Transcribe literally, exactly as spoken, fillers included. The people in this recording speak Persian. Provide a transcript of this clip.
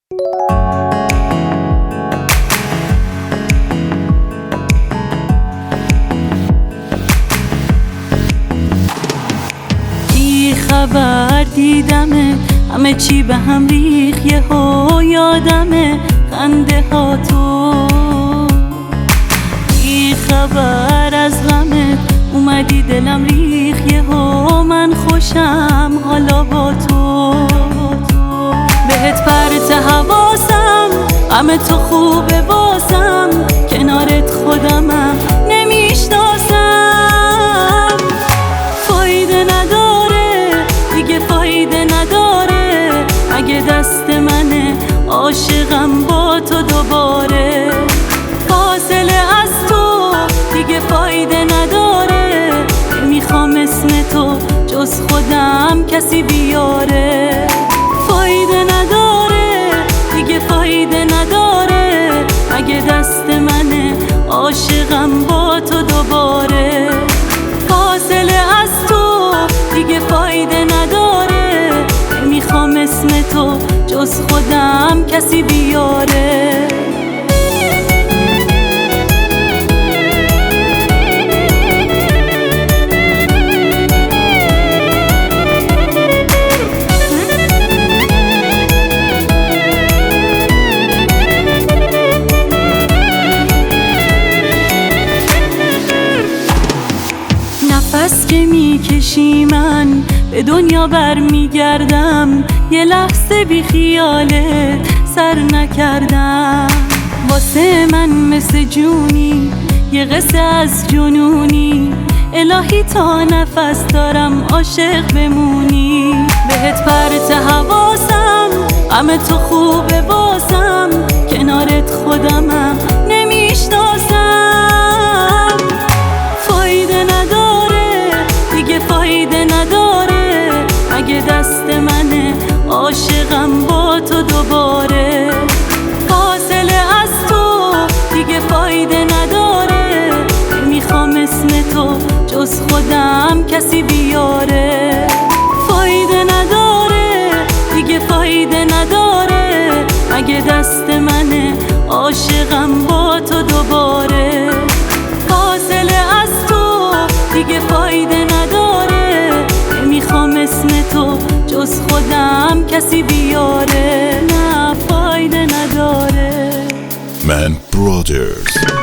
بی خبر دیدمه، همه چی به هم ریخ، یهو یادمه خنده ها تو. بی خبر از غمت اومدی دلم ریخ، یهو من خوشم حالا با تو. بهت پرت حواسم، غم تو خوبه واسم، کنارت خودمم نمیشناسم. فایده نداره دیگه، فایده نداره، اگه دست منه عاشقم با تو دوباره. فاصله از تو دیگه فایده نداره، نمیخوام اسم تو جز خودم کسی بیاره. فایده نداره دیگه، فایده نداره، اگه دست منه عاشقم با تو دوباره. فاصله از تو دیگه فایده نداره، نمیخوام اسم تو جز خودم کسی بیاره. نفس که میکشی من به دنیا برمیگردم، یه لحظه بی خیالت سر نکردم. واسه من مثل جونی، یه قصه از جنونی، الهی تا نفس دارم عاشق بمونی. بهت پرت حواسم، غم تو خوبه واسم، کنارت خودمم نمیشناسم. فایده نداره دیگه، فایده نداره، اگه دست منه عاشقم با تو دوباره. فاصله از تو دیگه فایده نداره، نمیخوام اسم تو جز خودم کسی بیاره. فایده نداره دیگه، فایده نداره، اگه دست منه عاشقم با تو دوباره. فاصله از تو دیگه فایده نداره، نمیخوام اسم تو جز خودم کسی بیاره. نه فایده نداره. Man Brothers.